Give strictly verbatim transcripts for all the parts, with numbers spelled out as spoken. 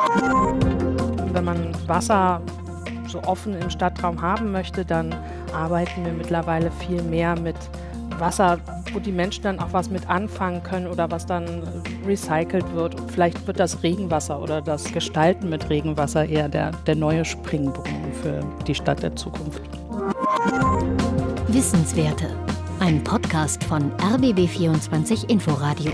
Wenn man Wasser so offen im Stadtraum haben möchte, dann arbeiten wir mittlerweile viel mehr mit Wasser, wo die Menschen dann auch was mit anfangen können oder was dann recycelt wird. Und vielleicht wird das Regenwasser oder das Gestalten mit Regenwasser eher der, der neue Springbrunnen für die Stadt der Zukunft. Wissenswerte. Ein Podcast von R B B vierundzwanzig Inforadio.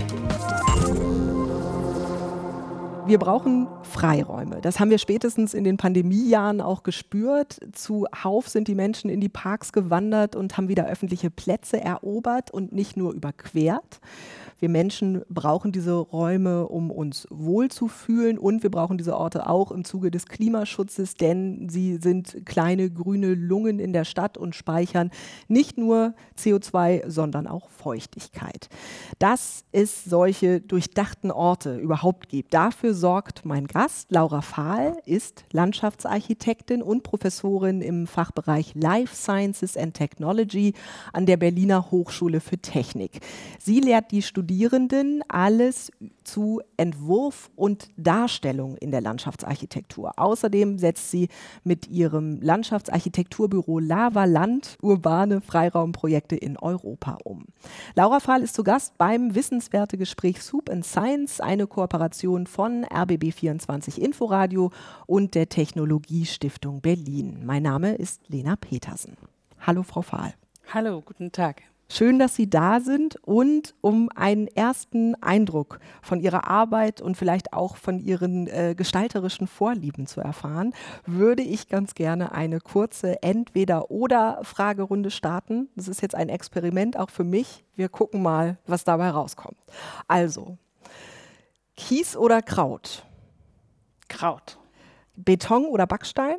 Wir brauchen Freiräume. Das haben wir spätestens in den Pandemiejahren auch gespürt. Zuhauf sind die Menschen in die Parks gewandert und haben wieder öffentliche Plätze erobert und nicht nur überquert. Wir Menschen brauchen diese Räume, um uns wohlzufühlen, und wir brauchen diese Orte auch im Zuge des Klimaschutzes, denn sie sind kleine grüne Lungen in der Stadt und speichern nicht nur C O zwei, sondern auch Feuchtigkeit. Dass es solche durchdachten Orte überhaupt gibt, dafür sorgt mein Gast. Laura Fahl ist Landschaftsarchitektin und Professorin im Fachbereich Life Sciences and Technology an der Berliner Hochschule für Technik. Sie lehrt die Studierenden alles zu Entwurf und Darstellung in der Landschaftsarchitektur. Außerdem setzt sie mit ihrem Landschaftsarchitekturbüro Lavaland urbane Freiraumprojekte in Europa um. Laura Fahl ist zu Gast beim Wissenswerte-Gespräch Soup and Science, eine Kooperation von R B B vierundzwanzig Inforadio und der Technologiestiftung Berlin. Mein Name ist Lena Petersen. Hallo, Frau Fahl. Hallo, guten Tag. Schön, dass Sie da sind, und um einen ersten Eindruck von Ihrer Arbeit und vielleicht auch von Ihren äh, gestalterischen Vorlieben zu erfahren, würde ich ganz gerne eine kurze Entweder-oder-Fragerunde starten. Das ist jetzt ein Experiment auch für mich. Wir gucken mal, was dabei rauskommt. Also, Kies oder Kraut? Kraut. Beton oder Backstein?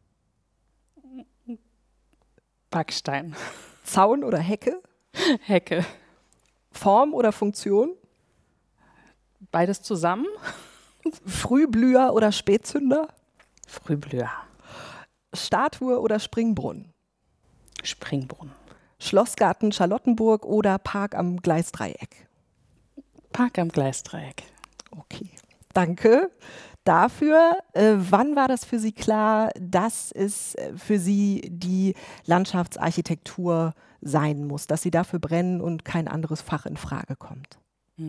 Backstein. Zaun oder Hecke? Hecke. Form oder Funktion? Beides zusammen. Frühblüher oder Spätzünder? Frühblüher. Statue oder Springbrunnen? Springbrunnen. Schlossgarten Charlottenburg oder Park am Gleisdreieck? Park am Gleisdreieck. Okay, danke dafür. Äh, wann war das für Sie klar, dass es für Sie die Landschaftsarchitektur sein muss, dass Sie dafür brennen und kein anderes Fach in Frage kommt?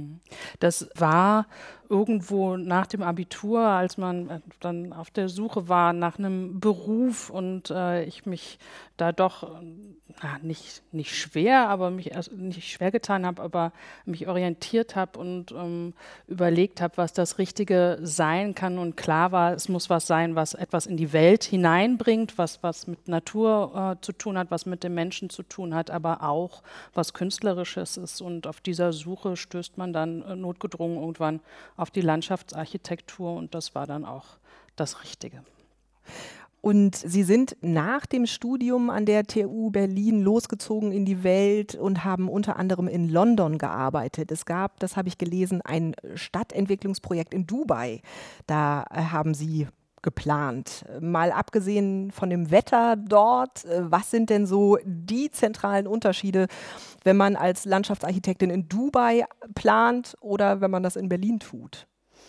Das war irgendwo nach dem Abitur, als man dann auf der Suche war nach einem Beruf und äh, ich mich da doch na, nicht, nicht schwer, aber mich erst nicht schwer getan habe, aber mich orientiert habe und ähm, überlegt habe, was das Richtige sein kann, und klar war, es muss was sein, was etwas in die Welt hineinbringt, was, was mit Natur äh, zu tun hat, was mit dem Menschen zu tun hat, aber auch was Künstlerisches ist, und auf dieser Suche stößt man dann äh, notgedrungen irgendwann auf die Landschaftsarchitektur, und das war dann auch das Richtige. Und Sie sind nach dem Studium an der T U Berlin losgezogen in die Welt und haben unter anderem in London gearbeitet. Es gab, das habe ich gelesen, ein Stadtentwicklungsprojekt in Dubai. Da äh, haben Sie geplant. Mal abgesehen von dem Wetter dort, äh, was sind denn so die zentralen Unterschiede, wenn man als Landschaftsarchitektin in Dubai plant oder wenn man das in Berlin tut?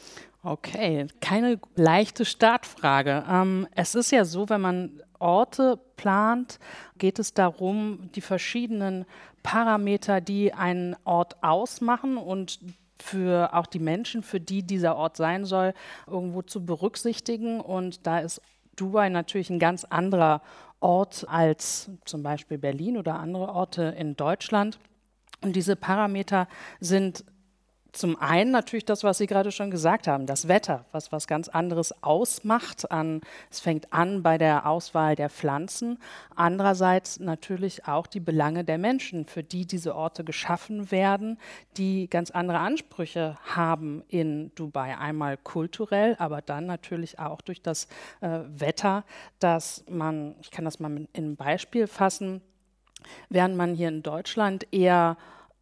Okay, keine leichte Startfrage. Ähm, es ist ja so, wenn man Orte plant, geht es darum, die verschiedenen Parameter, die einen Ort ausmachen und für auch die Menschen, für die dieser Ort sein soll, irgendwo zu berücksichtigen. Und da ist Dubai natürlich ein ganz anderer Ort als zum Beispiel Berlin oder andere Orte in Deutschland. Und diese Parameter sind zum einen natürlich das, was Sie gerade schon gesagt haben, das Wetter, was was ganz anderes ausmacht. An, es fängt an bei der Auswahl der Pflanzen. Andererseits natürlich auch die Belange der Menschen, für die diese Orte geschaffen werden, die ganz andere Ansprüche haben in Dubai. Einmal kulturell, aber dann natürlich auch durch das äh, Wetter, dass man, ich kann das mal in ein Beispiel fassen, während man hier in Deutschland eher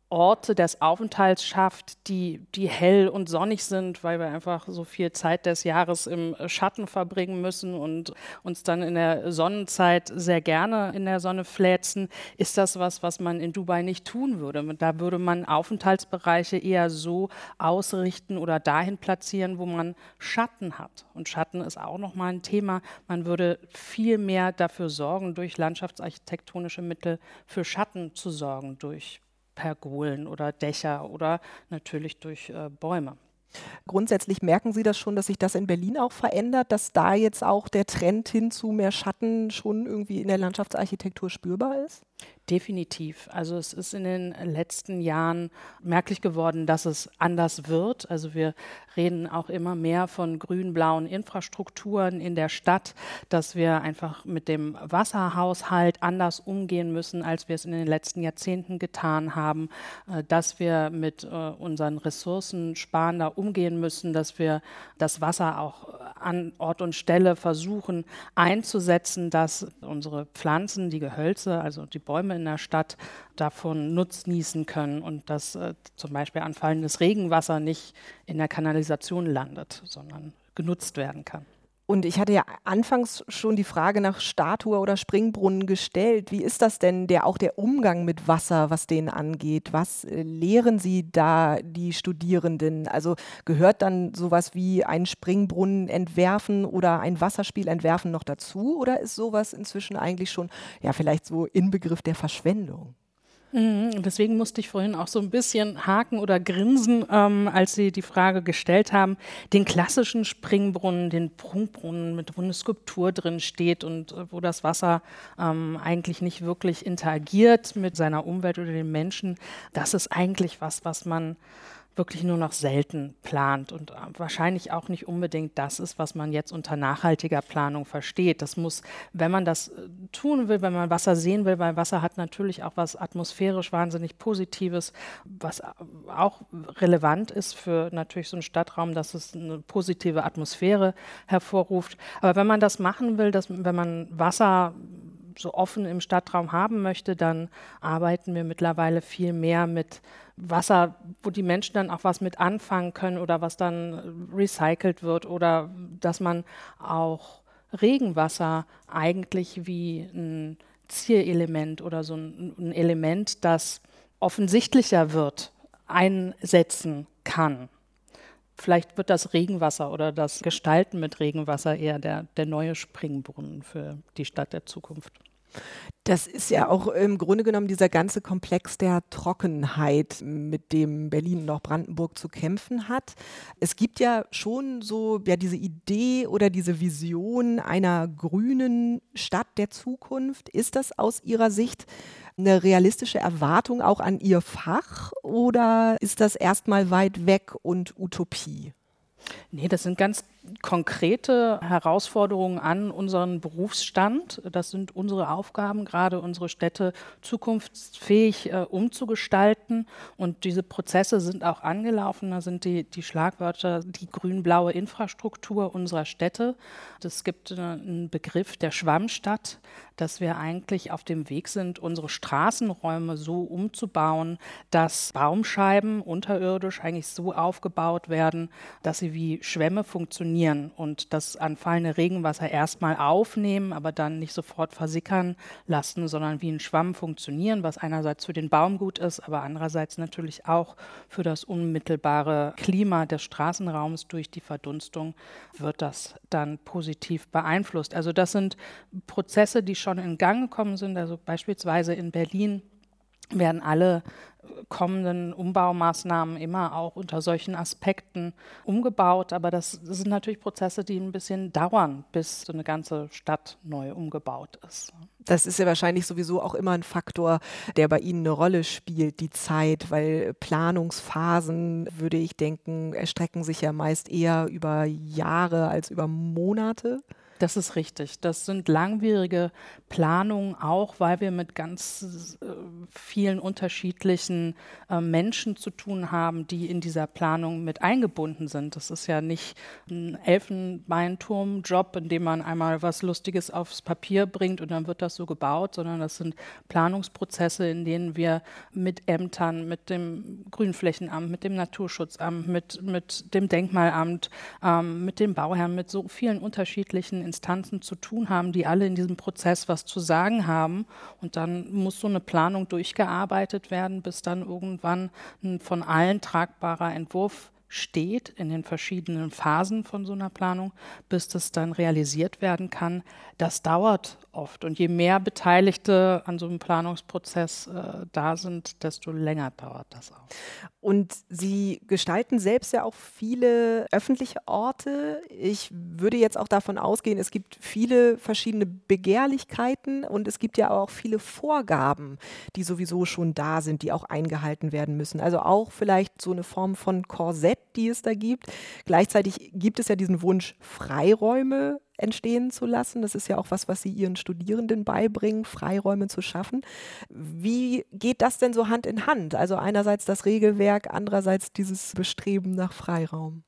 Orte des Aufenthalts schafft, die, die hell und sonnig sind, weil wir einfach so viel Zeit des Jahres im Schatten verbringen müssen und uns dann in der Sonnenzeit sehr gerne in der Sonne fläzen, ist das was, was man in Dubai nicht tun würde. Da würde man Aufenthaltsbereiche eher so ausrichten oder dahin platzieren, wo man Schatten hat. Und Schatten ist auch nochmal ein Thema. Man würde viel mehr dafür sorgen, durch landschaftsarchitektonische Mittel für Schatten zu sorgen, durch Pergolen oder Dächer oder natürlich durch äh, Bäume. Grundsätzlich merken Sie das schon, dass sich das in Berlin auch verändert, dass da jetzt auch der Trend hin zu mehr Schatten schon irgendwie in der Landschaftsarchitektur spürbar ist? Definitiv. Also es ist in den letzten Jahren merklich geworden, dass es anders wird. Also wir reden auch immer mehr von grün-blauen Infrastrukturen in der Stadt, dass wir einfach mit dem Wasserhaushalt anders umgehen müssen, als wir es in den letzten Jahrzehnten getan haben, dass wir mit unseren Ressourcen sparender umgehen müssen, dass wir das Wasser auch an Ort und Stelle versuchen einzusetzen, dass unsere Pflanzen, die Gehölze, also die Bäume in der Stadt davon nutznießen können und dass äh, zum Beispiel anfallendes Regenwasser nicht in der Kanalisation landet, sondern genutzt werden kann. Und ich hatte ja anfangs schon die Frage nach Statue oder Springbrunnen gestellt. Wie ist das denn, der, auch der Umgang mit Wasser, was den angeht? Was äh, lehren Sie da die Studierenden? Also gehört dann sowas wie ein Springbrunnen entwerfen oder ein Wasserspiel entwerfen noch dazu? Oder ist sowas inzwischen eigentlich schon, ja, vielleicht so Inbegriff der Verschwendung? Mhm, deswegen musste ich vorhin auch so ein bisschen haken oder grinsen, ähm, als Sie die Frage gestellt haben. Den klassischen Springbrunnen, den Prunkbrunnen, mit wo eine Skulptur drin steht und äh, wo das Wasser ähm, eigentlich nicht wirklich interagiert mit seiner Umwelt oder den Menschen, das ist eigentlich was, was man wirklich nur noch selten plant und wahrscheinlich auch nicht unbedingt das ist, was man jetzt unter nachhaltiger Planung versteht. Das muss, wenn man das tun will, wenn man Wasser sehen will, weil Wasser hat natürlich auch was atmosphärisch wahnsinnig Positives, was auch relevant ist für natürlich so einen Stadtraum, dass es eine positive Atmosphäre hervorruft. Aber wenn man das machen will, dass, wenn man Wasser so offen im Stadtraum haben möchte, dann arbeiten wir mittlerweile viel mehr mit Wasser, wo die Menschen dann auch was mit anfangen können oder was dann recycelt wird oder dass man auch Regenwasser eigentlich wie ein Zierelement oder so ein, ein Element, das offensichtlicher wird, einsetzen kann. Vielleicht wird das Regenwasser oder das Gestalten mit Regenwasser eher der, der neue Springbrunnen für die Stadt der Zukunft. Das ist ja auch im Grunde genommen dieser ganze Komplex der Trockenheit, mit dem Berlin und auch Brandenburg zu kämpfen hat. Es gibt ja schon so ja diese Idee oder diese Vision einer grünen Stadt der Zukunft. Ist das aus Ihrer Sicht eine realistische Erwartung auch an Ihr Fach oder ist das erstmal weit weg und Utopie? Nee, das sind ganz konkrete Herausforderungen an unseren Berufsstand. Das sind unsere Aufgaben, gerade unsere Städte zukunftsfähig äh, umzugestalten. Und diese Prozesse sind auch angelaufen. Da sind die, die Schlagwörter die grün-blaue Infrastruktur unserer Städte. Es gibt äh, einen Begriff der Schwammstadt, dass wir eigentlich auf dem Weg sind, unsere Straßenräume so umzubauen, dass Baumscheiben unterirdisch eigentlich so aufgebaut werden, dass sie wie Schwämme funktionieren und das anfallende Regenwasser erstmal aufnehmen, aber dann nicht sofort versickern lassen, sondern wie ein Schwamm funktionieren, was einerseits für den Baum gut ist, aber andererseits natürlich auch für das unmittelbare Klima des Straßenraums durch die Verdunstung wird das dann positiv beeinflusst. Also das sind Prozesse, die schon in Gang gekommen sind, also beispielsweise in Berlin werden alle kommenden Umbaumaßnahmen immer auch unter solchen Aspekten umgebaut. Aber das, das sind natürlich Prozesse, die ein bisschen dauern, bis so eine ganze Stadt neu umgebaut ist. Das ist ja wahrscheinlich sowieso auch immer ein Faktor, der bei Ihnen eine Rolle spielt, die Zeit, weil Planungsphasen, würde ich denken, erstrecken sich ja meist eher über Jahre als über Monate. Das ist richtig. Das sind langwierige Planungen, auch weil wir mit ganz äh, vielen unterschiedlichen äh, Menschen zu tun haben, die in dieser Planung mit eingebunden sind. Das ist ja nicht ein Elfenbeinturm-Job, in dem man einmal was Lustiges aufs Papier bringt und dann wird das so gebaut, sondern das sind Planungsprozesse, in denen wir mit Ämtern, mit dem Grünflächenamt, mit dem Naturschutzamt, mit, mit dem Denkmalamt, ähm, mit den Bauherren, mit so vielen unterschiedlichen Instanzen zu tun haben, die alle in diesem Prozess was zu sagen haben. Und dann muss so eine Planung durchgearbeitet werden, bis dann irgendwann ein von allen tragbarer Entwurf steht in den verschiedenen Phasen von so einer Planung, bis das dann realisiert werden kann. Das dauert oft. Und je mehr Beteiligte an so einem Planungsprozess äh, da sind, desto länger dauert das auch. Und Sie gestalten selbst ja auch viele öffentliche Orte. Ich würde jetzt auch davon ausgehen, es gibt viele verschiedene Begehrlichkeiten und es gibt ja auch viele Vorgaben, die sowieso schon da sind, die auch eingehalten werden müssen. Also auch vielleicht so eine Form von Korsett, die es da gibt. Gleichzeitig gibt es ja diesen Wunsch, Freiräume entstehen zu lassen. Das ist ja auch was, was Sie Ihren Studierenden beibringen, Freiräume zu schaffen. Wie geht das denn so Hand in Hand? Also einerseits das Regelwerk, andererseits dieses Bestreben nach Freiraum.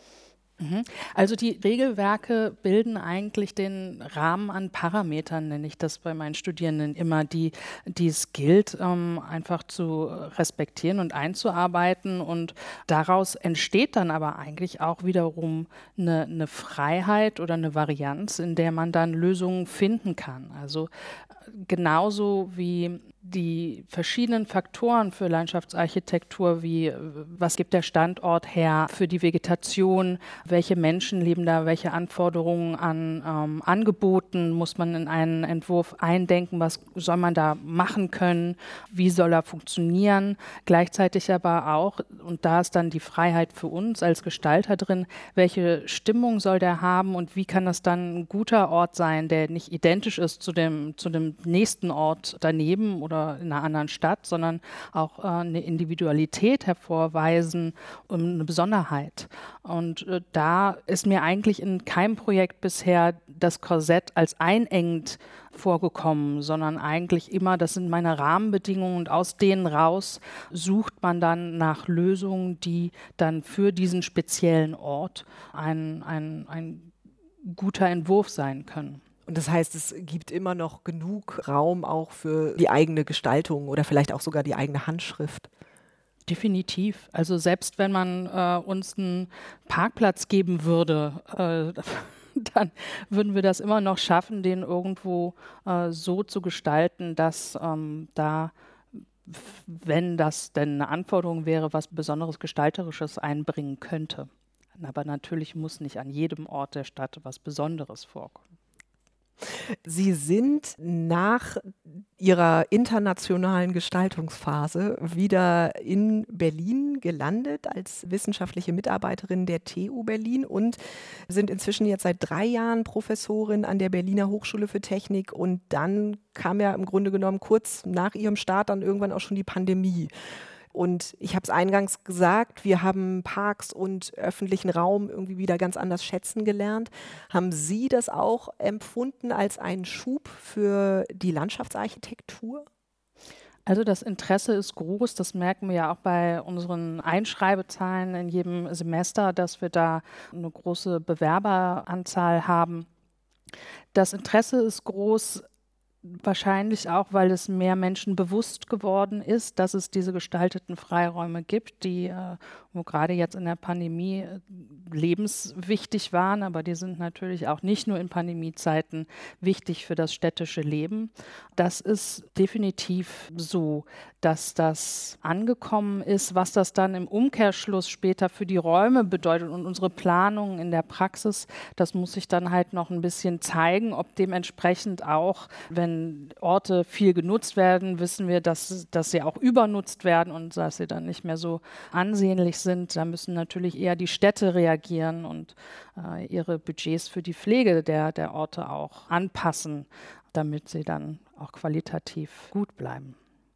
Also die Regelwerke bilden eigentlich den Rahmen an Parametern, nenne ich das bei meinen Studierenden immer, die, die es gilt, ähm, einfach zu respektieren und einzuarbeiten. Und daraus entsteht dann aber eigentlich auch wiederum eine, eine Freiheit oder eine Varianz, in der man dann Lösungen finden kann. Also genauso wie die verschiedenen Faktoren für Landschaftsarchitektur, wie was gibt der Standort her für die Vegetation, welche Menschen leben da, welche Anforderungen an ähm, Angeboten muss man in einen Entwurf eindenken, was soll man da machen können, wie soll er funktionieren, gleichzeitig aber auch, und da ist dann die Freiheit für uns als Gestalter drin, welche Stimmung soll der haben und wie kann das dann ein guter Ort sein, der nicht identisch ist zu dem, zu dem nächsten Ort daneben oder in einer anderen Stadt, sondern auch äh, eine Individualität hervorweisen und eine Besonderheit. Und äh, da ist mir eigentlich in keinem Projekt bisher das Korsett als einengend vorgekommen, sondern eigentlich immer, das sind meine Rahmenbedingungen und aus denen raus sucht man dann nach Lösungen, die dann für diesen speziellen Ort ein, ein, ein guter Entwurf sein können. Und das heißt, es gibt immer noch genug Raum auch für die eigene Gestaltung oder vielleicht auch sogar die eigene Handschrift. Definitiv. Also selbst wenn man äh, uns einen Parkplatz geben würde, äh, dann würden wir das immer noch schaffen, den irgendwo äh, so zu gestalten, dass ähm, da, wenn das denn eine Anforderung wäre, was Besonderes Gestalterisches einbringen könnte. Aber natürlich muss nicht an jedem Ort der Stadt was Besonderes vorkommen. Sie sind nach Ihrer internationalen Gestaltungsphase wieder in Berlin gelandet als wissenschaftliche Mitarbeiterin der T U Berlin und sind inzwischen jetzt seit drei Jahren Professorin an der Berliner Hochschule für Technik. Und dann kam ja im Grunde genommen kurz nach Ihrem Start dann irgendwann auch schon die Pandemie. Und ich habe es eingangs gesagt, wir haben Parks und öffentlichen Raum irgendwie wieder ganz anders schätzen gelernt. Haben Sie das auch empfunden als einen Schub für die Landschaftsarchitektur? Also das Interesse ist groß, das merken wir ja auch bei unseren Einschreibezahlen in jedem Semester, dass wir da eine große Bewerberanzahl haben. Das Interesse ist groß, wahrscheinlich auch, weil es mehr Menschen bewusst geworden ist, dass es diese gestalteten Freiräume gibt, die äh, wo gerade jetzt in der Pandemie äh, lebenswichtig waren, aber die sind natürlich auch nicht nur in Pandemiezeiten wichtig für das städtische Leben. Das ist definitiv so, dass das angekommen ist, was das dann im Umkehrschluss später für die Räume bedeutet und unsere Planungen in der Praxis, das muss sich dann halt noch ein bisschen zeigen, ob dementsprechend auch, wenn Orte viel genutzt werden, wissen wir, dass, dass sie auch übernutzt werden und dass sie dann nicht mehr so ansehnlich sind. Da müssen natürlich eher die Städte reagieren und äh, ihre Budgets für die Pflege der, der Orte auch anpassen, damit sie dann auch qualitativ gut bleiben.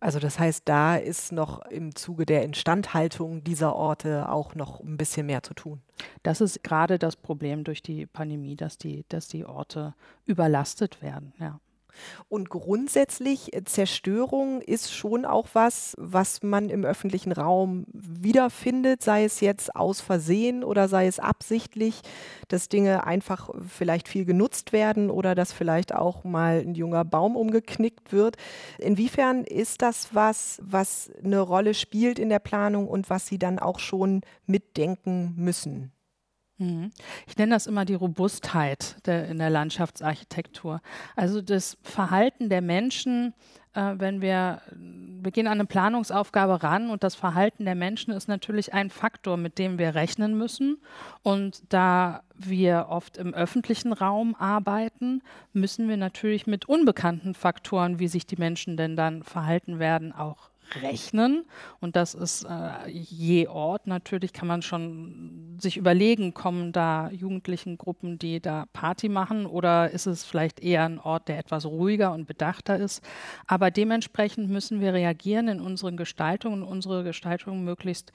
Also das heißt, da ist noch im Zuge der Instandhaltung dieser Orte auch noch ein bisschen mehr zu tun. Das ist gerade das Problem durch die Pandemie, dass die, dass die Orte überlastet werden, ja. Und grundsätzlich, äh, Zerstörung ist schon auch was, was man im öffentlichen Raum wiederfindet, sei es jetzt aus Versehen oder sei es absichtlich, dass Dinge einfach vielleicht viel genutzt werden oder dass vielleicht auch mal ein junger Baum umgeknickt wird. Inwiefern ist das was, was eine Rolle spielt in der Planung und was Sie dann auch schon mitdenken müssen? Mhm. Ich nenne das immer die Robustheit der, in der Landschaftsarchitektur. Also das Verhalten der Menschen, äh, wenn wir, wir gehen an eine Planungsaufgabe ran und das Verhalten der Menschen ist natürlich ein Faktor, mit dem wir rechnen müssen. Und da wir oft im öffentlichen Raum arbeiten, müssen wir natürlich mit unbekannten Faktoren, wie sich die Menschen denn dann verhalten werden, auch rechnen. Und das ist äh, je Ort. Natürlich kann man schon sich überlegen, kommen da Jugendlichen-Gruppen, die da Party machen, oder ist es vielleicht eher ein Ort, der etwas ruhiger und bedachter ist. Aber dementsprechend müssen wir reagieren in unseren Gestaltungen, unsere Gestaltung möglichst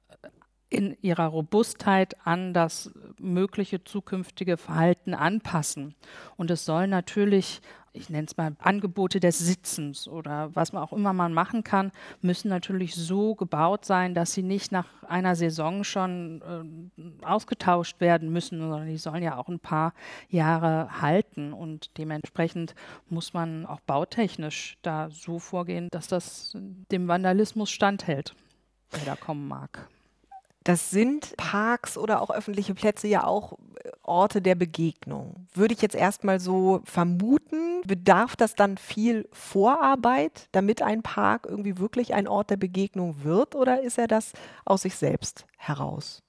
in ihrer Robustheit an das mögliche zukünftige Verhalten anpassen. Und es soll natürlich, ich nenne es mal Angebote des Sitzens oder was man auch immer man machen kann, müssen natürlich so gebaut sein, dass sie nicht nach einer Saison schon äh, ausgetauscht werden müssen, sondern die sollen ja auch ein paar Jahre halten. Und dementsprechend muss man auch bautechnisch da so vorgehen, dass das dem Vandalismus standhält, der da kommen mag. Das sind Parks oder auch öffentliche Plätze ja auch Orte der Begegnung. Würde ich jetzt erstmal so vermuten, bedarf das dann viel Vorarbeit, damit ein Park irgendwie wirklich ein Ort der Begegnung wird, oder ist er das aus sich selbst heraus?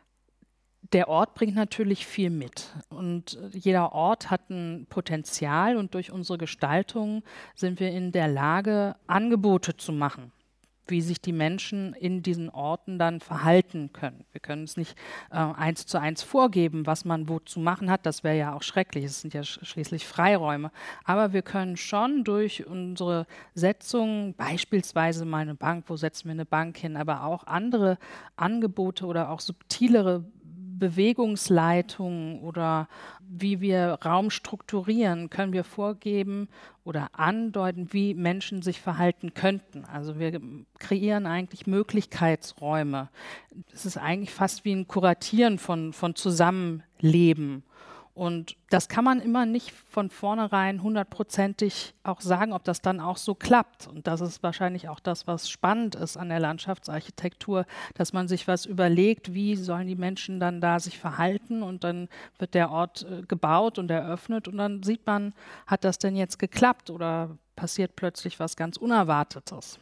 Der Ort bringt natürlich viel mit und jeder Ort hat ein Potenzial und durch unsere Gestaltung sind wir in der Lage, Angebote zu machen, wie sich die Menschen in diesen Orten dann verhalten können. Wir können es nicht äh, eins zu eins vorgeben, was man wo zu machen hat. Das wäre ja auch schrecklich. Es sind ja sch- schließlich Freiräume. Aber wir können schon durch unsere Setzung, beispielsweise mal eine Bank, wo setzen wir eine Bank hin, aber auch andere Angebote oder auch subtilere Bewegungsleitungen oder wie wir Raum strukturieren, können wir vorgeben oder andeuten, wie Menschen sich verhalten könnten. Also wir kreieren eigentlich Möglichkeitsräume. Es ist eigentlich fast wie ein Kuratieren von, von Zusammenleben. Und das kann man immer nicht von vornherein hundertprozentig auch sagen, ob das dann auch so klappt. Und das ist wahrscheinlich auch das, was spannend ist an der Landschaftsarchitektur, dass man sich was überlegt, wie sollen die Menschen dann da sich verhalten, und dann wird der Ort äh, gebaut und eröffnet und dann sieht man, hat das denn jetzt geklappt oder passiert plötzlich was ganz Unerwartetes.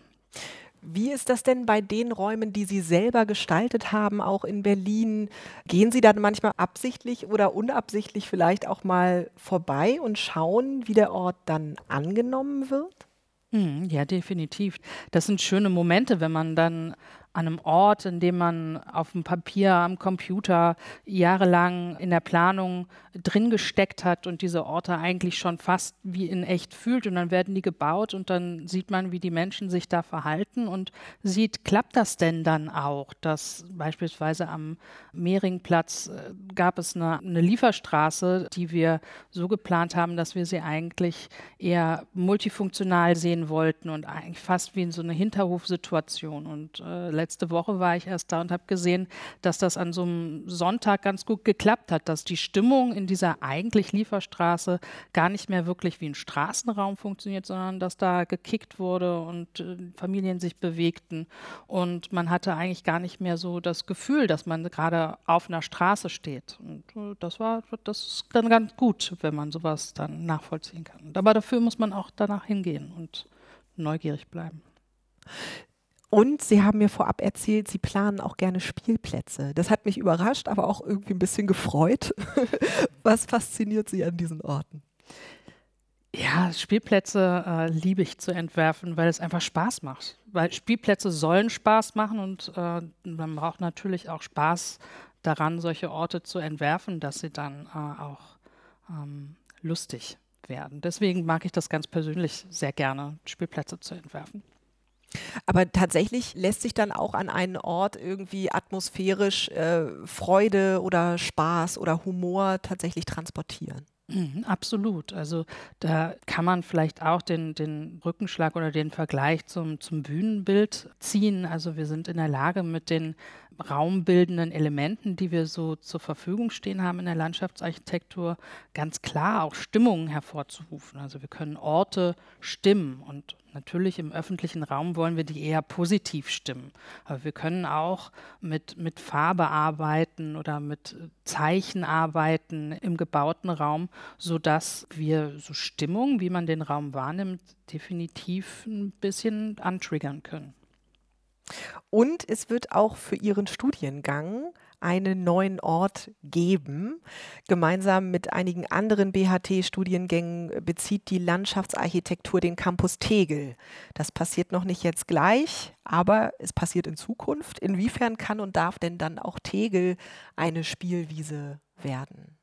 Wie ist das denn bei den Räumen, die Sie selber gestaltet haben, auch in Berlin? Gehen Sie dann manchmal absichtlich oder unabsichtlich vielleicht auch mal vorbei und schauen, wie der Ort dann angenommen wird? Mhm, ja, definitiv. Das sind schöne Momente, wenn man dann an einem Ort, in dem man auf dem Papier, am Computer jahrelang in der Planung drin gesteckt hat und diese Orte eigentlich schon fast wie in echt fühlt, und dann werden die gebaut und dann sieht man, wie die Menschen sich da verhalten und sieht, klappt das denn dann auch, dass beispielsweise am Mehringplatz äh, gab es eine, eine Lieferstraße, die wir so geplant haben, dass wir sie eigentlich eher multifunktional sehen wollten und eigentlich fast wie in so eine Hinterhofsituation. Und äh, letzte Woche war ich erst da und habe gesehen, dass das an so einem Sonntag ganz gut geklappt hat, dass die Stimmung in dieser eigentlich Lieferstraße gar nicht mehr wirklich wie ein Straßenraum funktioniert, sondern dass da gekickt wurde und äh, Familien sich bewegten. Und man hatte eigentlich gar nicht mehr so das Gefühl, dass man gerade auf einer Straße steht. Und äh, das war, das ist dann ganz gut, wenn man sowas dann nachvollziehen kann. Aber dafür muss man auch danach hingehen und neugierig bleiben. Und Sie haben mir vorab erzählt, Sie planen auch gerne Spielplätze. Das hat mich überrascht, aber auch irgendwie ein bisschen gefreut. Was fasziniert Sie an diesen Orten? Ja, Spielplätze äh, liebe ich zu entwerfen, weil es einfach Spaß macht. Weil Spielplätze sollen Spaß machen und äh, man braucht natürlich auch Spaß daran, solche Orte zu entwerfen, dass sie dann äh, auch ähm, lustig werden. Deswegen mag ich das ganz persönlich sehr gerne, Spielplätze zu entwerfen. Aber tatsächlich lässt sich dann auch an einen Ort irgendwie atmosphärisch äh, Freude oder Spaß oder Humor tatsächlich transportieren. Mhm, absolut. Also da kann man vielleicht auch den, den Rückenschlag oder den Vergleich zum, zum Bühnenbild ziehen. Also wir sind in der Lage, mit den raumbildenden Elementen, die wir so zur Verfügung stehen haben in der Landschaftsarchitektur, ganz klar auch Stimmungen hervorzurufen. Also wir können Orte stimmen und natürlich im öffentlichen Raum wollen wir die eher positiv stimmen. Aber wir können auch mit, mit Farbe arbeiten oder mit Zeichen arbeiten im gebauten Raum, sodass wir so Stimmung, wie man den Raum wahrnimmt, definitiv ein bisschen antriggern können. Und es wird auch für Ihren Studiengang einen neuen Ort geben. Gemeinsam mit einigen anderen B H T-Studiengängen bezieht die Landschaftsarchitektur den Campus Tegel. Das passiert noch nicht jetzt gleich, aber es passiert in Zukunft. Inwiefern kann und darf denn dann auch Tegel eine Spielwiese werden?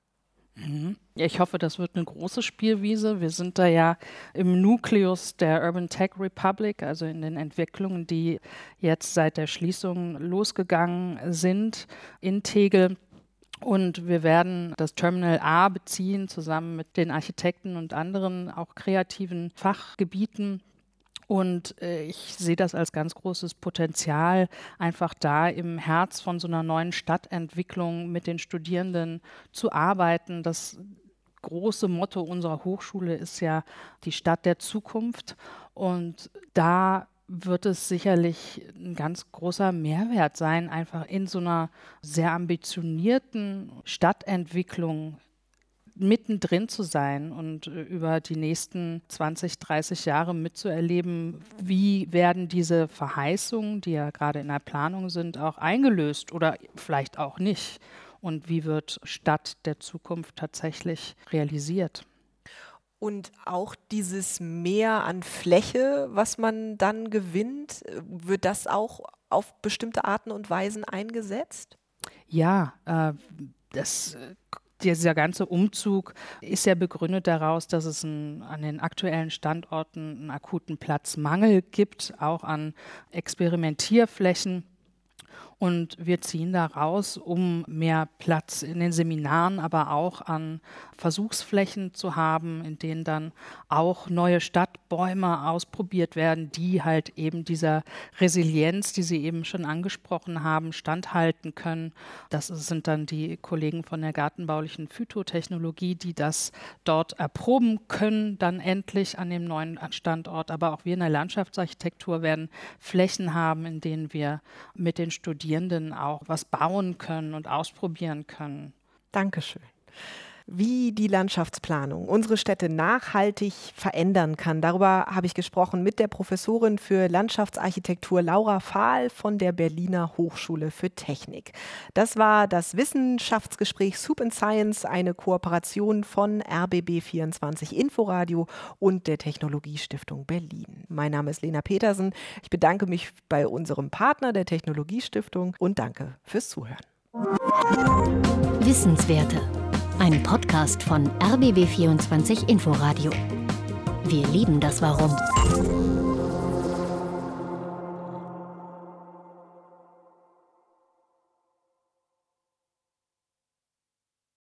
Ja, ich hoffe, das wird eine große Spielwiese. Wir sind da ja im Nukleus der Urban Tech Republic, also in den Entwicklungen, die jetzt seit der Schließung losgegangen sind in Tegel. Und wir werden das Terminal A beziehen, zusammen mit den Architekten und anderen auch kreativen Fachgebieten. Und äh, ich sehe das als ganz großes Potenzial, einfach da im Herz von so einer neuen Stadtentwicklung mit den Studierenden zu arbeiten. Das große Motto unserer Hochschule ist ja die Stadt der Zukunft. Und da wird es sicherlich ein ganz großer Mehrwert sein, einfach in so einer sehr ambitionierten Stadtentwicklung mittendrin zu sein und über die nächsten zwanzig, dreißig Jahre mitzuerleben, wie werden diese Verheißungen, die ja gerade in der Planung sind, auch eingelöst oder vielleicht auch nicht. Und wie wird Stadt der Zukunft tatsächlich realisiert? Und auch dieses Mehr an Fläche, was man dann gewinnt, wird das auch auf bestimmte Arten und Weisen eingesetzt? Ja, äh, das Dieser ganze Umzug ist ja begründet daraus, dass es ein, an den aktuellen Standorten einen akuten Platzmangel gibt, auch an Experimentierflächen. Und wir ziehen da raus, um mehr Platz in den Seminaren, aber auch an Versuchsflächen zu haben, in denen dann auch neue Stadtbäume ausprobiert werden, die halt eben dieser Resilienz, die Sie eben schon angesprochen haben, standhalten können. Das sind dann die Kollegen von der gartenbaulichen Phytotechnologie, die das dort erproben können, dann endlich an dem neuen Standort. Aber auch wir in der Landschaftsarchitektur werden Flächen haben, in denen wir mit den Studierenden auch was bauen können und ausprobieren können. Dankeschön. Wie die Landschaftsplanung unsere Städte nachhaltig verändern kann, darüber habe ich gesprochen mit der Professorin für Landschaftsarchitektur Laura Fahl von der Berliner Hochschule für Technik. Das war das Wissenschaftsgespräch Soup and Science, eine Kooperation von R B B vierundzwanzig Inforadio und der Technologiestiftung Berlin. Mein Name ist Lena Petersen. Ich bedanke mich bei unserem Partner der Technologiestiftung und danke fürs Zuhören. Wissenswerte. Ein Podcast von R B B vierundzwanzig Inforadio. Wir lieben das Warum.